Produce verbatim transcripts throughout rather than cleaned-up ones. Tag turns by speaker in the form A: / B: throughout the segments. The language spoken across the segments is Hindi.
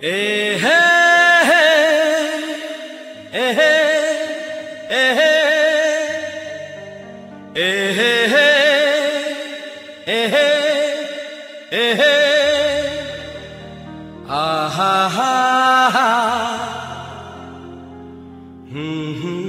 A: ए है ए है ए है ए है ए है ए है आ हा हा हा हम्म हम्म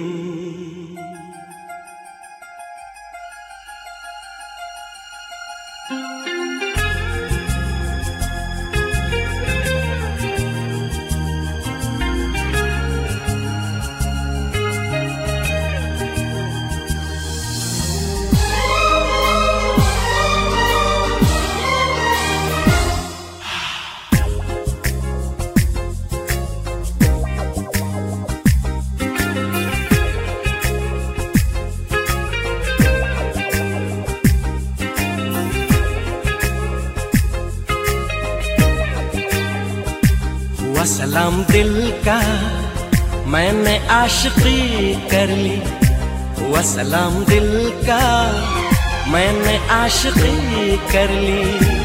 A: सलाम दिल का मैंने आशिकी कर ली, हुआ सलाम दिल का मैंने आशिकी कर ली।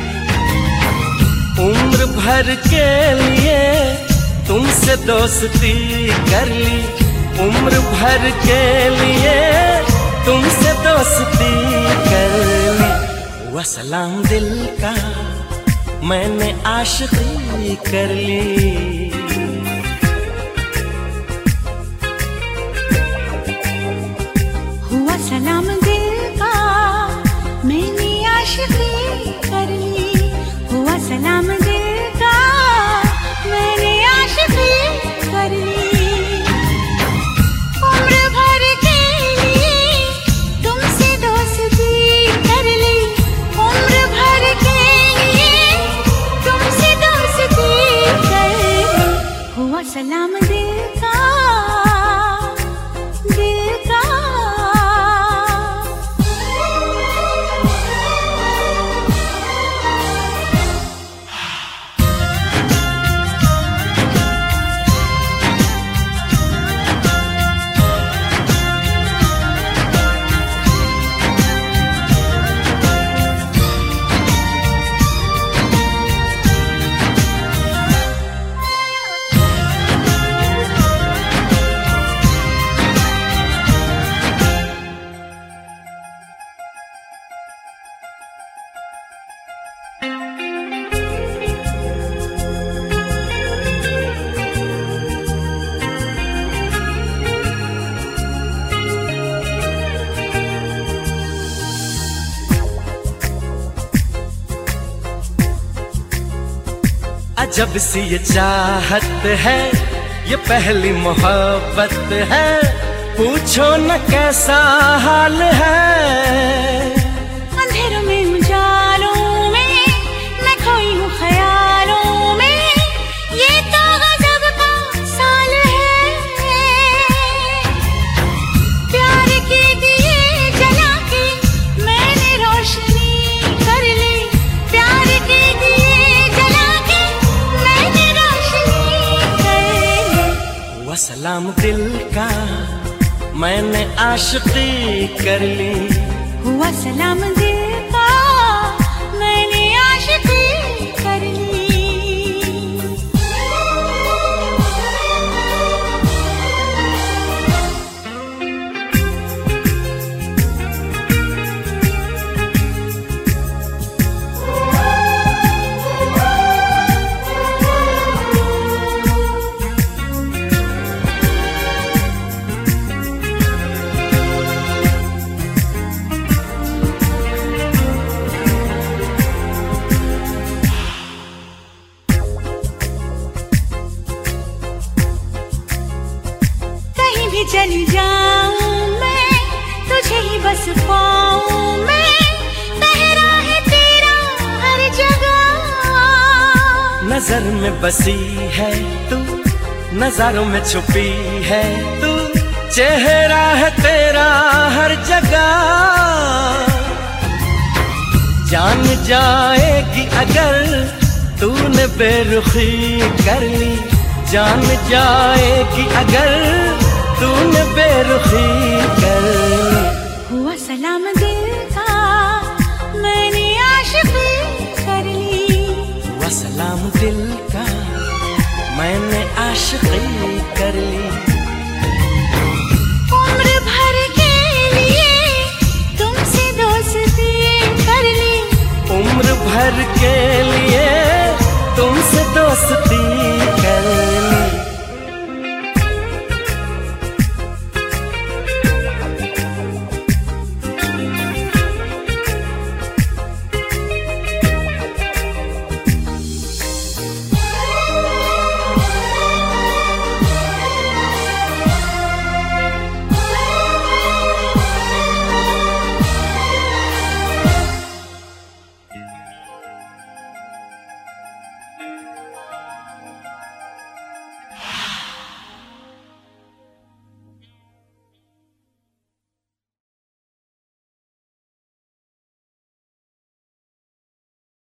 A: उम्र भर के लिए तुमसे दोस्ती कर ली, उम्र भर के लिए तुमसे दोस्ती कर ली। हुआ सलाम दिल का मैंने आशिकी कर ली।
B: हुआ सलाम दिल का मैंने आशिकी कर ली, हुआ सलाम दिल का मैंने आशिकी कर ली। उम्र भर के लिए तुमसे दोस्ती कर ली, उम्र भर के हुआ सलाम दिल का दिल का।
A: अजब सी ये चाहत है, ये पहली मोहब्बत है, पूछो न कैसा हाल है।
B: अंधेरों में उजालों में मैं खोई हूँ ख्यालों में, ये तो गजब का साल है। प्यार के दिए जला के मैंने रोशनी कर ली, प्यार के दिए जला के मैंने रोशनी कर ली।
A: हुआ सलाम दिल का मैंने आशिकी कर ली,
B: हुआ सलाम दिल का मैंने आशिकी कर ली। चली जाऊं मैं तुझे ही बस पाऊं मैं, पहरा है तेरा हर जगह।
A: नजर में बसी है तू, नजारों में छुपी है तू, चेहरा है तेरा हर जगह। जान जाएगी अगर तूने बेरुखी कर ली, जान जाएगी अगर तूने बेरुखी कर ली।
B: हुआ सलाम दिल का मैंने आशिकी कर ली,
A: हुआ सलाम दिल का मैंने आशिकी कर ली।
B: उम्र भर के लिए तुमसे दोस्ती कर ली।
A: उम्र भर के लिए